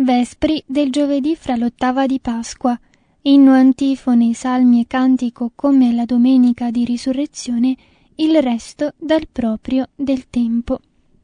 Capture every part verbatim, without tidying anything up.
Vespri del giovedì fra l'ottava di Pasqua, inno, antifone, salmi e cantico come alla domenica di risurrezione, il resto dal proprio del tempo.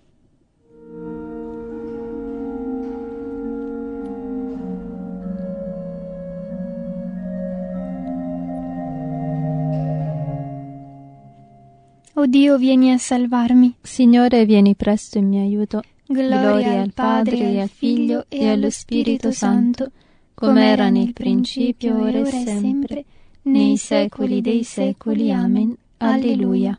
O Dio, vieni a salvarmi. Signore, vieni presto in mio aiuto. Gloria, Gloria al Padre, e al Figlio, e allo Spirito Santo, come era nel principio, ora e sempre, nei secoli dei secoli. Amen. Alleluia.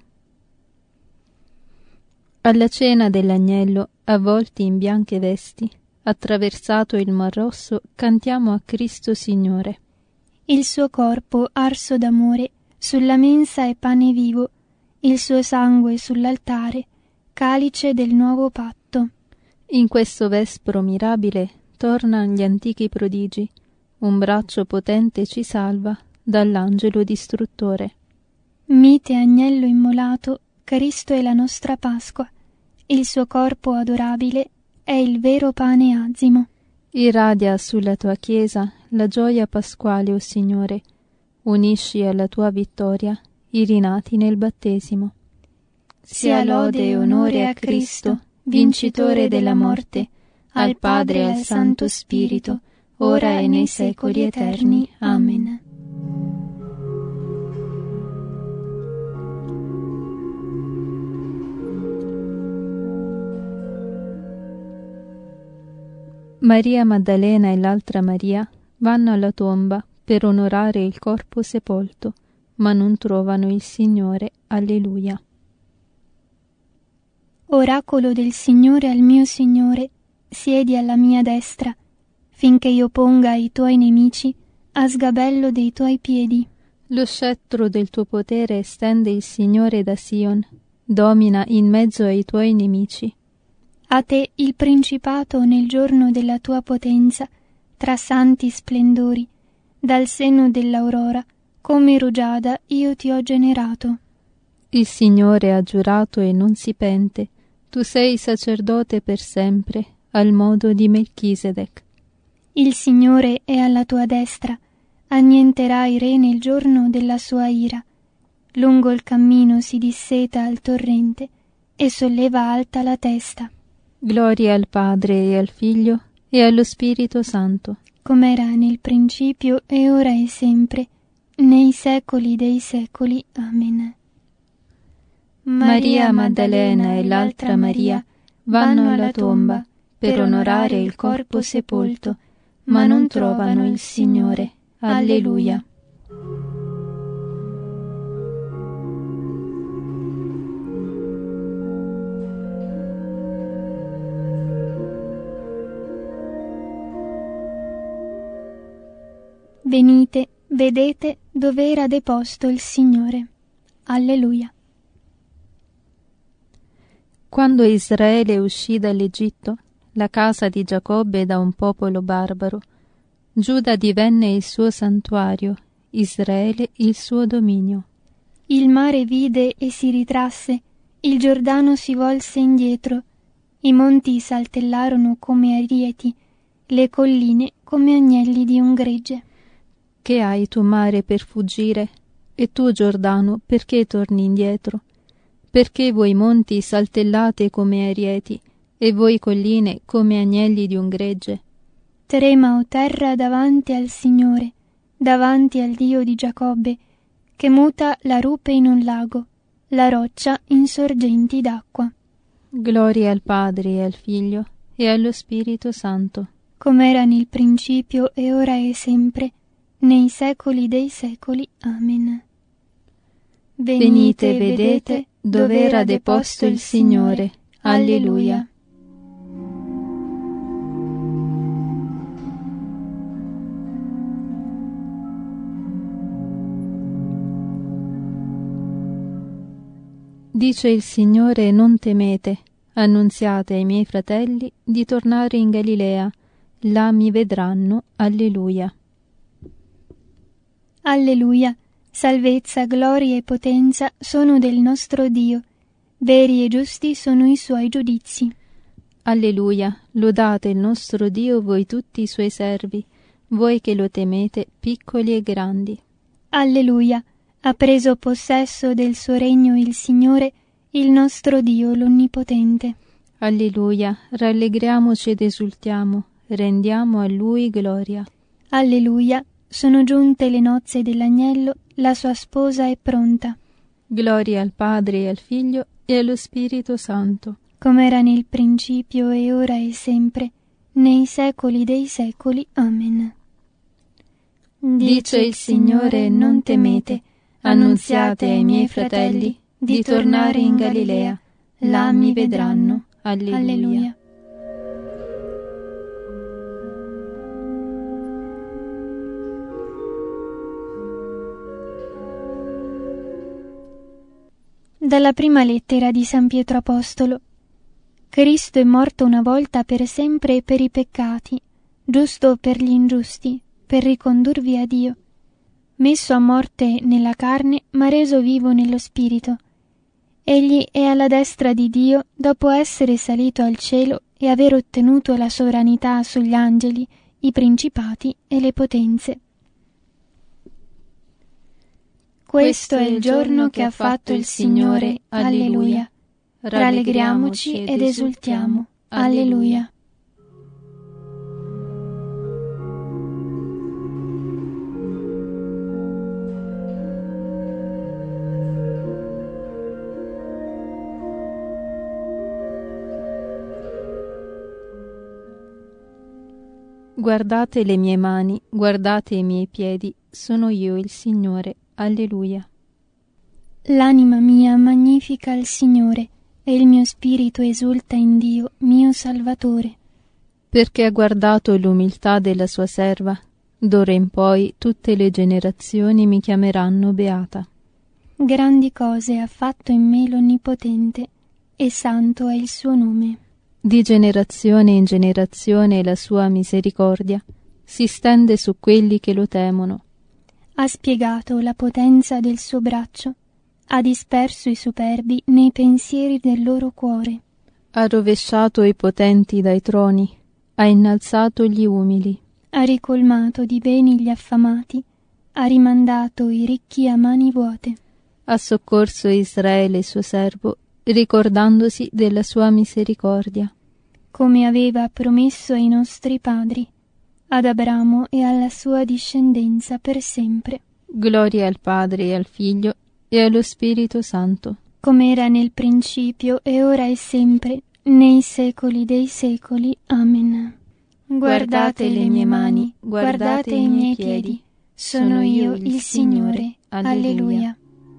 Alla cena dell'agnello, avvolti in bianche vesti, attraversato il Mar Rosso, cantiamo a Cristo Signore. Il suo corpo arso d'amore sulla mensa è pane vivo, il suo sangue sull'altare, calice del nuovo patto. In questo vespro mirabile tornan gli antichi prodigi, un braccio potente ci salva dall'angelo distruttore. Mite agnello immolato, Cristo è la nostra Pasqua, il suo corpo adorabile è il vero pane azimo. Irradia sulla tua Chiesa la gioia pasquale, o Signore, unisci alla tua vittoria i rinati nel battesimo. Sia lode e onore a Cristo, vincitore della morte, al Padre e al Santo Spirito, ora e nei secoli eterni. Amen. Maria Maddalena e l'altra Maria vanno alla tomba per onorare il corpo sepolto, ma non trovano il Signore. Alleluia. Oracolo del Signore al mio Signore, siedi alla mia destra, finché io ponga i tuoi nemici a sgabello dei tuoi piedi. Lo scettro del tuo potere estende il Signore da Sion, domina in mezzo ai tuoi nemici. A te il principato nel giorno della tua potenza, tra santi splendori, dal seno dell'aurora, come rugiada io ti ho generato. Il Signore ha giurato e non si pente, tu sei sacerdote per sempre, al modo di Melchisedec. Il Signore è alla tua destra, annienterà i re nel giorno della sua ira. Lungo il cammino si disseta al torrente e solleva alta la testa. Gloria al Padre e al Figlio e allo Spirito Santo, come era nel principio e ora e sempre, nei secoli dei secoli. Amen. Maria Maddalena e l'altra Maria vanno alla tomba per onorare il corpo sepolto, ma non trovano il Signore. Alleluia. Venite, vedete dove era deposto il Signore. Alleluia. Quando Israele uscì dall'Egitto, la casa di Giacobbe da un popolo barbaro, Giuda divenne il suo santuario, Israele il suo dominio. Il mare vide e si ritrasse, il Giordano si volse indietro, i monti saltellarono come arieti, le colline come agnelli di un gregge. Che hai tu, mare, per fuggire? E tu, Giordano, perché torni indietro? Perché voi monti saltellate come arieti, e voi colline come agnelli di un gregge? Trema, o terra, davanti al Signore, davanti al Dio di Giacobbe, che muta la rupe in un lago, la roccia in sorgenti d'acqua. Gloria al Padre e al Figlio e allo Spirito Santo, come era nel principio e ora e sempre, nei secoli dei secoli. Amen. Venite, vedete dove era deposto il Signore. Alleluia. Dice il Signore: non temete, annunziate ai miei fratelli di tornare in Galilea, là mi vedranno. Alleluia. Alleluia. Salvezza, gloria e potenza sono del nostro Dio, veri e giusti sono i suoi giudizi. Alleluia, lodate il nostro Dio voi tutti i suoi servi, voi che lo temete, piccoli e grandi. Alleluia, ha preso possesso del suo regno il Signore, il nostro Dio l'Onnipotente. Alleluia, rallegriamoci ed esultiamo, rendiamo a Lui gloria. Alleluia, sono giunte le nozze dell'agnello, la sua sposa è pronta. Gloria al Padre e al Figlio e allo Spirito Santo, come era nel principio e ora e sempre, nei secoli dei secoli. Amen. Dice il Signore, non temete, annunziate ai miei fratelli di tornare in Galilea, là mi vedranno. Alleluia. Alleluia. Dalla prima lettera di San Pietro Apostolo. Cristo è morto una volta per sempre per i peccati, giusto per gli ingiusti, per ricondurvi a Dio. Messo a morte nella carne, ma reso vivo nello spirito. Egli è alla destra di Dio dopo essere salito al cielo e aver ottenuto la sovranità sugli angeli, i principati e le potenze. Questo è il giorno che ha fatto il Signore. Alleluia. Rallegriamoci ed esultiamo. Alleluia. Guardate le mie mani, guardate i miei piedi, sono io il Signore. Alleluia. L'anima mia magnifica il Signore, e il mio spirito esulta in Dio, mio Salvatore. Perché ha guardato l'umiltà della sua serva, d'ora in poi tutte le generazioni mi chiameranno beata. Grandi cose ha fatto in me l'Onnipotente, e santo è il suo nome. Di generazione in generazione la sua misericordia si stende su quelli che lo temono. Ha spiegato la potenza del suo braccio, ha disperso i superbi nei pensieri del loro cuore. Ha rovesciato i potenti dai troni, ha innalzato gli umili. Ha ricolmato di beni gli affamati, ha rimandato i ricchi a mani vuote. Ha soccorso Israele suo servo, ricordandosi della sua misericordia. Come aveva promesso ai nostri padri, ad Abramo e alla sua discendenza per sempre. Gloria al Padre e al Figlio e allo Spirito Santo, come era nel principio e ora e sempre, nei secoli dei secoli. Amen. Guardate le mie mani, guardate i miei piedi, sono io il Signore. Alleluia.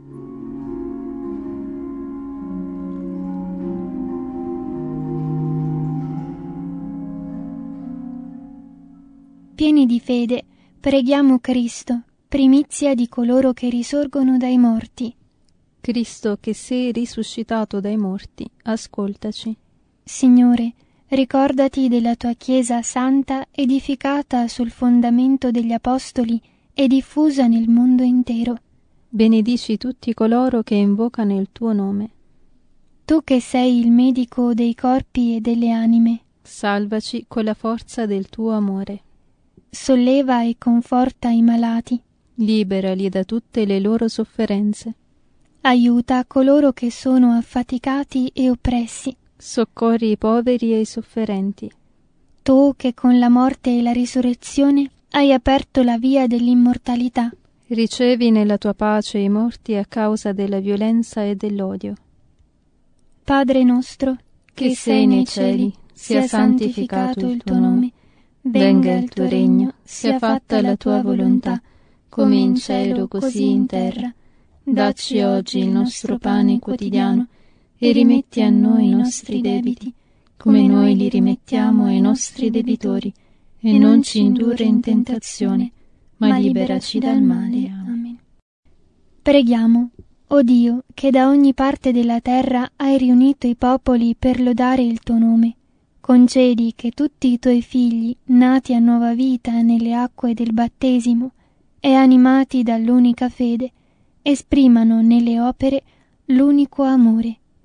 Pieni di fede, preghiamo Cristo, primizia di coloro che risorgono dai morti. Cristo, che sei risuscitato dai morti, ascoltaci. Signore, ricordati della tua Chiesa santa, edificata sul fondamento degli Apostoli e diffusa nel mondo intero. Benedici tutti coloro che invocano il tuo nome. Tu che sei il medico dei corpi e delle anime, salvaci con la forza del tuo amore. Solleva e conforta i malati, liberali da tutte le loro sofferenze. Aiuta coloro che sono affaticati e oppressi. Soccorri i poveri e i sofferenti. Tu che con la morte e la risurrezione hai aperto la via dell'immortalità. Ricevi nella tua pace i morti a causa della violenza e dell'odio. Padre nostro, che, che sei nei cieli, sia santificato il tuo nome. Venga il tuo regno, sia fatta la tua volontà, come in cielo così in terra. Dacci oggi il nostro pane quotidiano e rimetti a noi i nostri debiti, come noi li rimettiamo ai nostri debitori, e non ci indurre in tentazione, ma liberaci dal male. Amen. Preghiamo, o Dio, che da ogni parte della terra hai riunito i popoli per lodare il tuo nome. Concedi che tutti i tuoi figli, nati a nuova vita nelle acque del battesimo e animati dall'unica fede, esprimano nelle opere l'unico amore.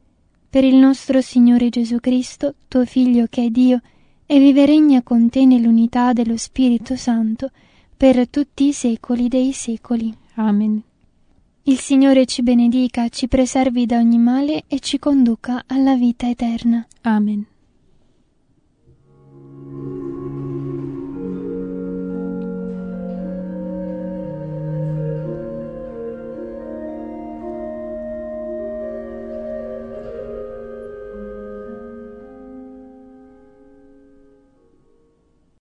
Per il nostro Signore Gesù Cristo, tuo Figlio che è Dio, e vive e regna con te nell'unità dello Spirito Santo, per tutti i secoli dei secoli. Amen. Il Signore ci benedica, ci preservi da ogni male e ci conduca alla vita eterna. Amen.